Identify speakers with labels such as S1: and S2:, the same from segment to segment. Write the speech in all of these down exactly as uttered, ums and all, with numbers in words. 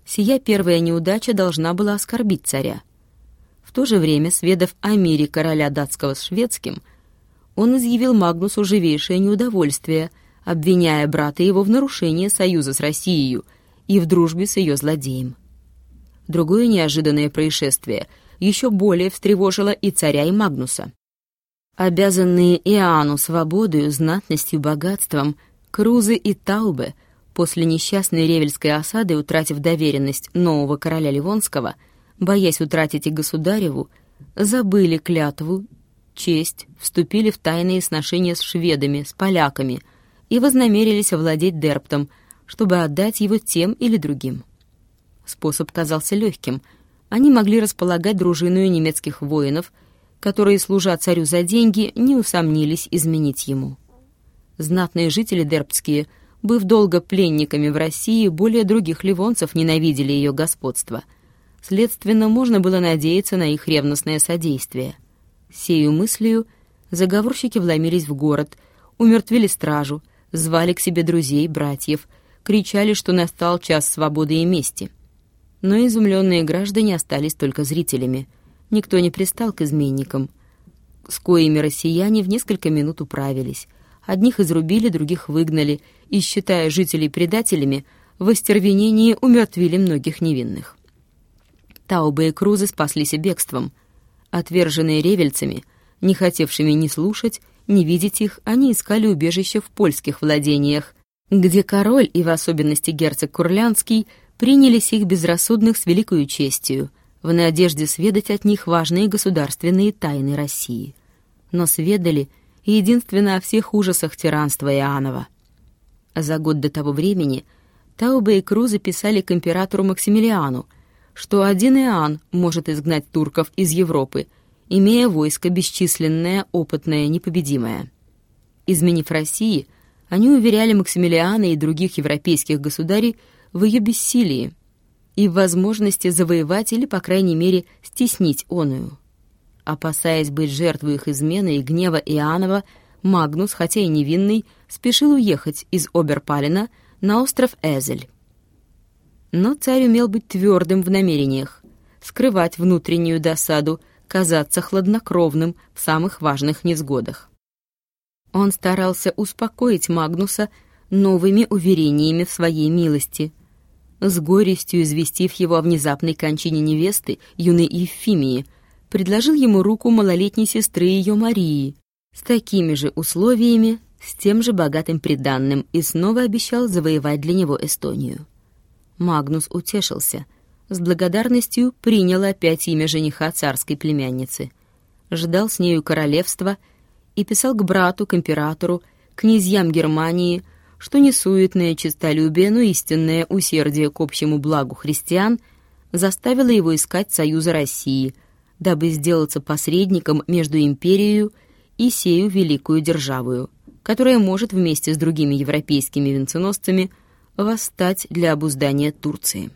S1: Сия первая неудача должна была оскорбить царя. В то же время, сведав о мире короля датского с шведским, он изъявил Магнусу живейшее неудовольствие, обвиняя брата его в нарушении союза с Россией и в дружбе с ее злодеем. Другое неожиданное происшествие еще более встревожило и царя, и Магнуса. Обязанные Иоанну свободою, знатностью, богатством, Крузы и Таубе, после несчастной Ревельской осады, утратив доверенность нового короля Ливонского, боясь утратить и государеву, забыли клятву, честь, вступили в тайные сношения с шведами, с поляками и вознамерились овладеть Дерптом, чтобы отдать его тем или другим. Способ казался легким. Они могли располагать дружиною немецких воинов, которые, служа царю за деньги, не усомнились изменить ему. Знатные жители дерптские, быв долго пленниками в России, более других ливонцев ненавидели ее господство. Следственно, можно было надеяться на их ревностное содействие. Сею мыслью заговорщики вломились в город, умертвили стражу, звали к себе друзей, братьев, кричали, что настал час свободы и мести. Но изумленные граждане остались только зрителями. Никто не пристал к изменникам, с коими россияне в несколько минут управились. Одних изрубили, других выгнали, и, считая жителей предателями, в остервенении умертвили многих невинных. Таубе и Крузы спаслись бегством. Отверженные ревельцами, не хотевшими ни слушать, ни видеть их, они искали убежище в польских владениях, где король и в особенности герцог Курлянский принялись их безрассудных с великою честью, в надежде сведать от них важные государственные тайны России. Но сведали единственно о всех ужасах тиранства Иоаннова. За год до того времени Таубе и Крузы писали к императору Максимилиану, что один Иоанн может изгнать турков из Европы, имея войско бесчисленное, опытное, непобедимое. Изменив России, они уверяли Максимилиана и других европейских государей в ее бессилии и в возможности завоевать или, по крайней мере, стеснить оную. Опасаясь быть жертвой их измены и гнева Иоаннова, Магнус, хотя и невинный, спешил уехать из Оберпалена на остров Эзель. Но царь умел быть твердым в намерениях, скрывать внутреннюю досаду, казаться хладнокровным в самых важных несгодах. Он старался успокоить Магнуса новыми уверениями в своей милости, с горестью известив его о внезапной кончине невесты, юной Евфимии, предложил ему руку малолетней сестры ее Марии, с такими же условиями, с тем же богатым приданным, и снова обещал завоевать для него Эстонию. Магнус утешился, с благодарностью принял опять имя жениха царской племянницы, ждал с нею королевства и писал к брату, к императору, князьям Германии, что не суетное честолюбие, но истинное усердие к общему благу христиан заставило его искать союза России, дабы сделаться посредником между империей и сею великую державою, которая может вместе с другими европейскими венценосцами восстать для обуздания Турции.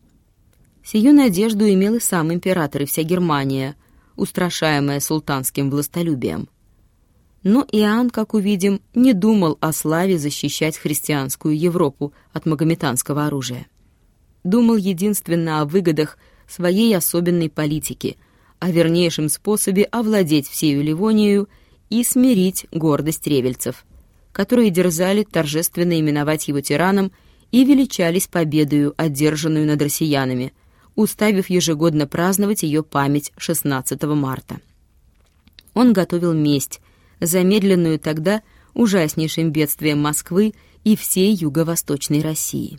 S1: Сию надежду имел и сам император и вся Германия, устрашаемая султанским властолюбием. Но Иоанн, как увидим, не думал о славе защищать христианскую Европу от магометанского оружия. Думал единственно о выгодах своей особенной политики, о вернейшем способе овладеть всею Ливонию и смирить гордость ревельцев, которые дерзали торжественно именовать его тираном и величались победою, одержанную над россиянами, уставив ежегодно праздновать ее память шестнадцатого марта. Он готовил месть, замедленную тогда ужаснейшим бедствием Москвы и всей юго-восточной России.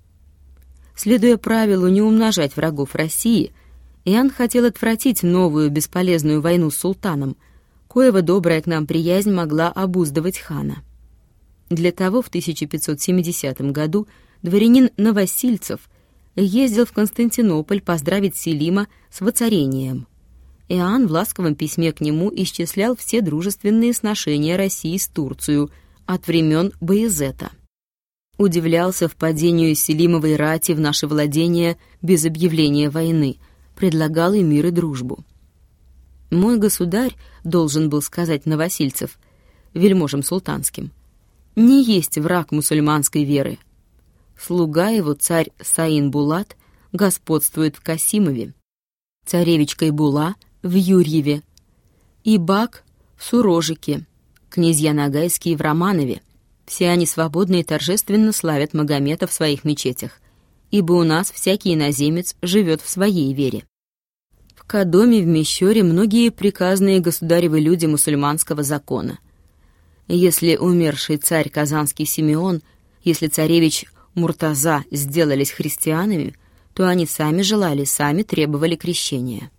S1: Следуя правилу не умножать врагов России, Иоанн хотел отвратить новую бесполезную войну с султаном, коего добрая к нам приязнь могла обуздывать хана. Для того в тысяча пятьсот семидесятом году дворянин Новосильцев ездил в Константинополь поздравить Селима с воцарением. Иоанн в ласковом письме к нему исчислял все дружественные сношения России с Турцией от времен Баязета. Удивлялся впадению Селимовой рати в наши владения без объявления войны, предлагал и мир, и дружбу. «Мой государь, — должен был сказать Новосильцев, вельможам султанским, — не есть враг мусульманской веры. Слуга его, царь Саин Булат, господствует в Касимове, царевич Кайбула в Юрьеве, Ибак в Сурожике, князья Ногайские в Романове. Все они свободно и торжественно славят Магомета в своих мечетях, ибо у нас всякий иноземец живет в своей вере. В Кодоме в Мещере многие приказные государевы люди мусульманского закона. Если умерший царь Казанский Симеон, если царевич Муртаза сделались христианами, то они сами желали, сами требовали крещения.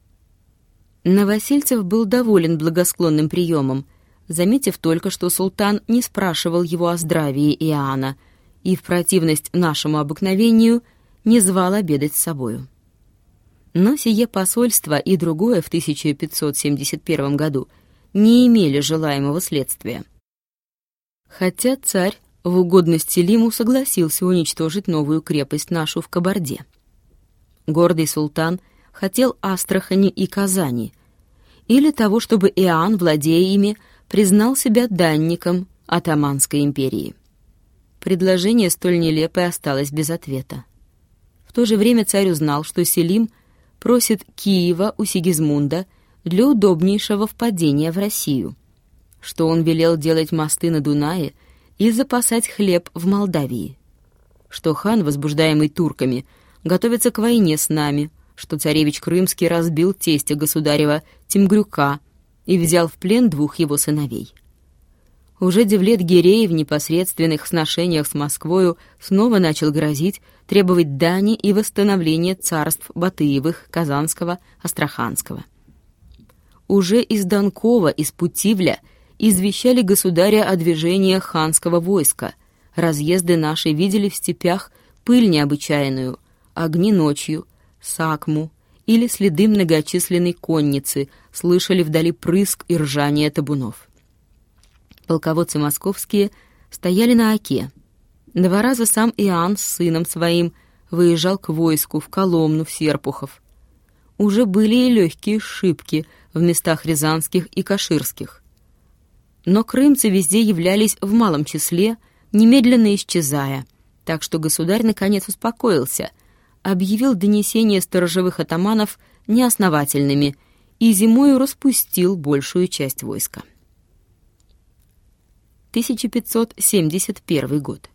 S1: Новосельцев был доволен благосклонным приемом, заметив только, что султан не спрашивал его о здравии Иоанна и в противность нашему обыкновению не звал обедать с собою. Но сие посольство и другое в тысяча пятьсот семьдесят первом году не имели желаемого следствия. Хотя царь в угодность Селиму согласился уничтожить новую крепость нашу в Кабарде. Гордый султан хотел Астрахани и Казани, или того, чтобы Иоанн, владея ими, признал себя данником Отtomанской империи. Предложение столь нелепое осталось без ответа. В то же время царь узнал, что Селим просит Киева у Сигизмунда для удобнейшего впадения в Россию, что он велел делать мосты на Дунае и запасать хлеб в Молдавии, что хан, возбуждаемый турками, готовится к войне с нами, что царевич Крымский разбил тестя государева Тимгрюка и взял в плен двух его сыновей. Уже Девлет-Гирей в непосредственных сношениях с Москвою снова начал грозить, требовать дани и восстановления царств Батыевых, Казанского, Астраханского. Уже из Донкова, из Путивля извещали государя о движении ханского войска. Разъезды наши видели в степях пыль необычайную, огни ночью, сакму или следы многочисленной конницы, слышали вдали прыск и ржание табунов. Полководцы московские стояли на оке. Два раза сам Иоанн с сыном своим выезжал к войску в Коломну, в Серпухов. Уже были и легкие шибки в местах рязанских и каширских. Но крымцы везде являлись в малом числе, немедленно исчезая, так что государь наконец успокоился, объявил донесения сторожевых атаманов неосновательными и зимою распустил большую часть войска. тысяча пятьсот семьдесят первый год.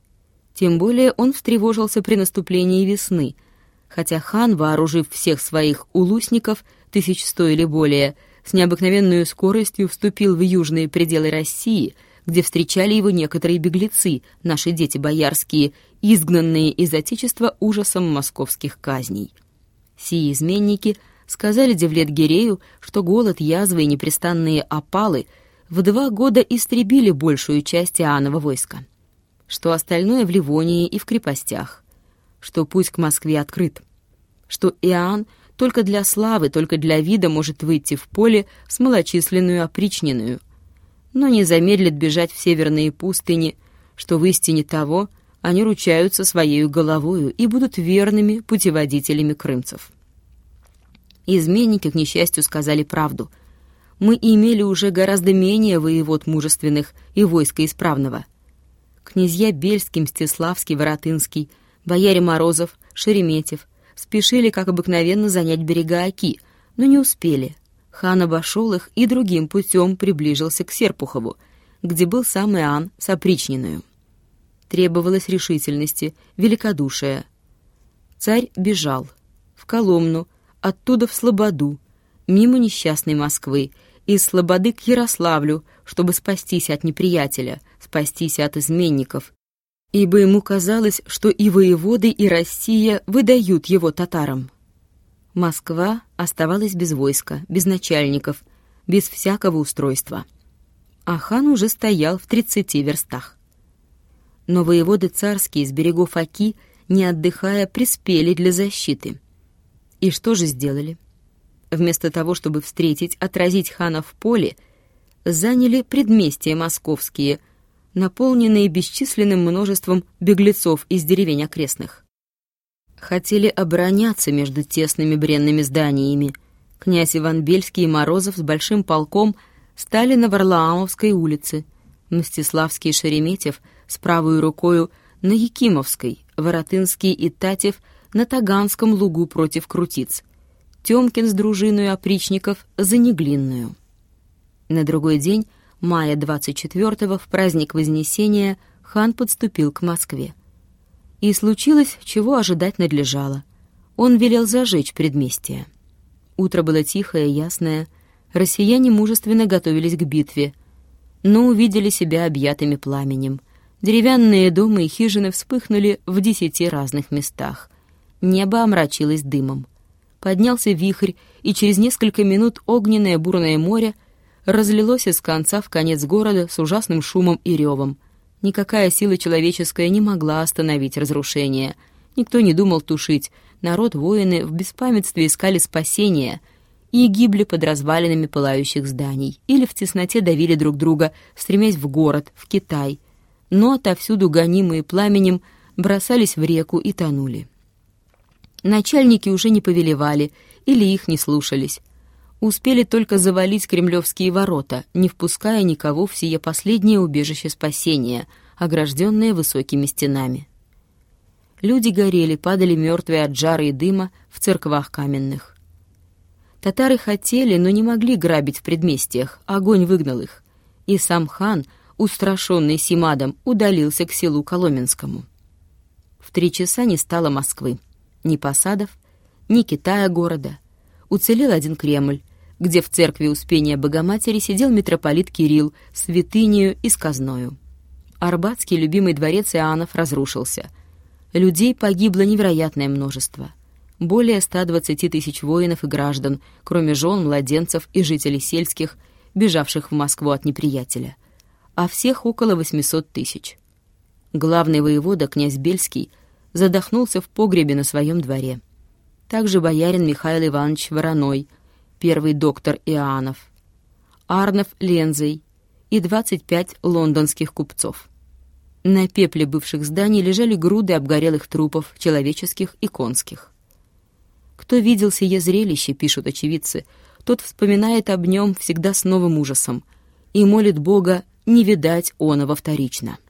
S1: Тем более он встревожился при наступлении весны, хотя хан, вооружив всех своих улусников, тысяч сто или более, с необыкновенной скоростью вступил в южные пределы России, где встречали его некоторые беглецы, наши дети боярские, изгнанные из отечества ужасом московских казней. Сии изменники сказали Девлет-Гирею, что голод, язвы и непрестанные опалы в два года истребили большую часть Иоаннова войска, что остальное в Ливонии и в крепостях, что путь к Москве открыт, что Иоанн только для славы, только для вида может выйти в поле с малочисленную опричниною, но не замедлит бежать в северные пустыни, что в истине того они ручаются своею головою и будут верными путеводителями крымцев. Изменники, к несчастью, сказали правду. Мы имели уже гораздо менее воевод мужественных и войска исправного. Князья Бельский, Мстиславский, Воротынский, бояре Морозов, Шереметьев спешили, как обыкновенно, занять берега Оки, но не успели. Хан обошел их и другим путем приближился к Серпухову, где был сам Иоанн с опричниною. Требовалось решительности, великодушия. Царь бежал в Коломну, оттуда в Слободу, мимо несчастной Москвы, из Слободы к Ярославлю, чтобы спастись от неприятеля, спастись от изменников, ибо ему казалось, что и воеводы, и Россия выдают его татарам. Москва оставалась без войска, без начальников, без всякого устройства. А хан уже стоял в тридцати верстах. Но воеводы царские с берегов Оки, не отдыхая, приспели для защиты. И что же сделали? Вместо того, чтобы встретить, отразить хана в поле, заняли предместья московские, наполненные бесчисленным множеством беглецов из деревень окрестных. Хотели обороняться между тесными бренными зданиями. Князь Иван Бельский и Морозов с большим полком стали на Варлаамовской улице, Мстиславский и Шереметьев с правой рукою на Якимовской, Воротынский и Татев на Таганском лугу против крутиц, Тёмкин с дружиною опричников за Неглинную. На другой день, мая двадцать четвёртого, в праздник Вознесения, хан подступил к Москве. И случилось, чего ожидать надлежало. Он велел зажечь предместье. Утро было тихое, ясное, россияне мужественно готовились к битве, но увидели себя объятыми пламенем. Деревянные дома и хижины вспыхнули в десяти разных местах. Небо омрачилось дымом. Поднялся вихрь, и через несколько минут огненное бурное море разлилось из конца в конец города с ужасным шумом и ревом. Никакая сила человеческая не могла остановить разрушение. Никто не думал тушить. Народ, воины в беспамятстве искали спасения и гибли под развалинами пылающих зданий или в тесноте давили друг друга, стремясь в город, в Китай. Но отовсюду, гонимые пламенем, бросались в реку и тонули. Начальники уже не повелевали или их не слушались. Успели только завалить кремлевские ворота, не впуская никого в сие последнее убежище спасения, огражденное высокими стенами. Люди горели, падали мертвые от жара и дыма в церквах каменных. Татары хотели, но не могли грабить в предместьях, огонь выгнал их, и сам хан, устрашенный сим адом, удалился к селу Коломенскому. В три часа не стало Москвы, ни посадов, ни Китая города. Уцелел один Кремль, где в церкви Успения Богоматери сидел митрополит Кирилл с святынею и с казною. Арбатский любимый дворец Иоаннов разрушился. Людей погибло невероятное множество. Более ста двадцати тысяч воинов и граждан, кроме жен, младенцев и жителей сельских, бежавших в Москву от неприятеля. А всех около восьмисот тысяч. Главный воевода, князь Бельский, задохнулся в погребе на своем дворе. Также боярин Михаил Иванович Вороной, первый доктор Иоаннов, Арнов Лензей и двадцать пять лондонских купцов. На пепле бывших зданий лежали груды обгорелых трупов, человеческих и конских. Кто видел сие зрелище, пишут очевидцы, тот вспоминает об нем всегда с новым ужасом и молит Бога не видать оного вторично.